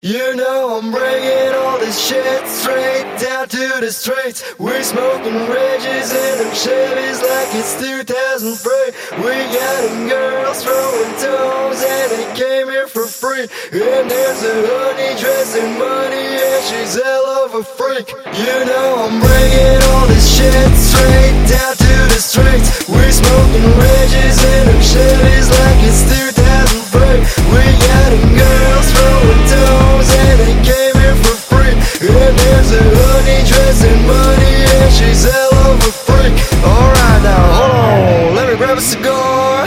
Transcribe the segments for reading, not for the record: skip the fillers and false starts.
You know I'm bringing all this shit straight down to the streets. We're smoking Regis in them Chevys like it's 2003. We got them girls throwing toes and they came here for free. And there's a honey dressed in money and she's hell of a freak. You know I'm bringing all this shit straight down to the streets. We're smoking Regis in them Chevys like it's 2003. We got them girls throwing toes and they came here for free. And there's a honey dressed in money and she's hell of a freak. Alright now, hold on, let me grab a cigar.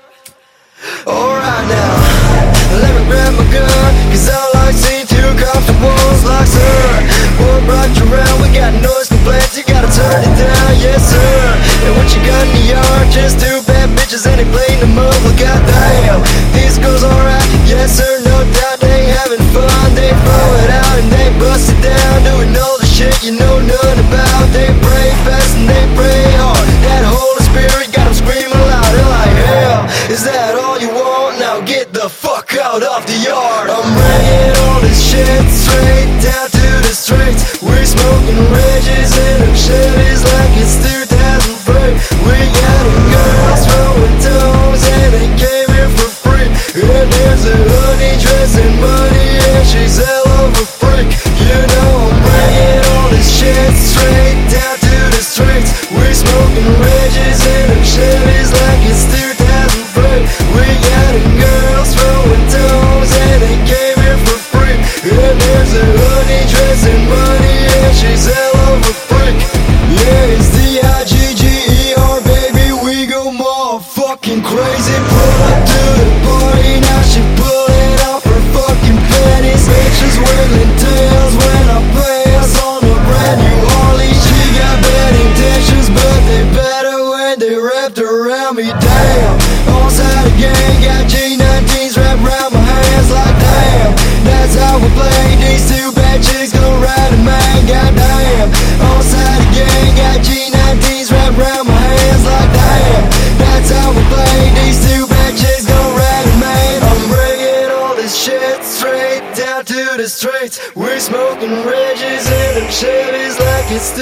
Alright now, let me grab my gun, cause I like seeing two cops with walls like sir. What brought you around? We got noise complaints, you gotta turn it down, yes sir. And what you got in the yard? Just two bad bitches and they playing them up, well goddamn. These girls alright, yes sir, no doubt they having fun. They throw it out and they bust it down, doing all the shit you know nothing about. They pray fast and they pray hard, that Holy Spirit got them screaming loud. They're like, hell, is that all you want? Now get the fuck out of the yard. I'm bringing all this shit straight down to the streets. We're smoking Regis in them Chevys like it's 2003. We got them girls throwing toes and they came here for free. And there's a honey dressed in money and she's hell of a freak. You know I'm bringing all this shit straight down to the streets. We're smoking Regis in them Chevys like it's 2003. We got them girls throwing toes and they came here for free. And there's a honey dressed in money and she's hell of a freak. Yeah, it's D-I-G-G-E-R, baby, we go motherfucking crazy. Pull up to the party, now she pulling off her fucking panties. Bitches wiggling tails when I pass on a brand new Harley. She got bad intentions, but they better when they wrapped around me. Damn, on side of gang, got G19s wrapped around my hands like damn. That's how we play, these two bad chicks gon' ride a man, goddamn. On side of gang, got G19s wrapped around my hands like damn. That's how we play, these two bad chicks gon' ride a man. I'm bringing all this shit straight down to the streets. We're smoking Regis in them Chevys like it's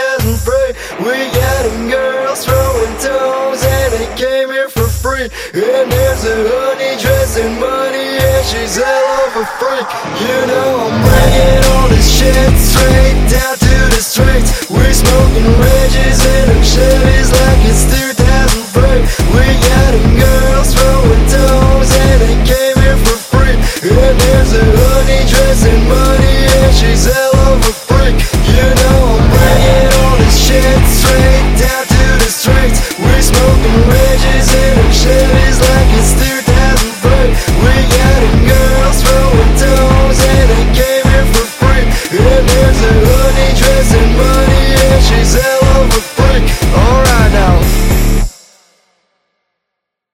2003. We got them girls throwing toes and they came here for free. And there's a honey dressed in money and she's hell of a freak. You know I'm bringing all this shit straight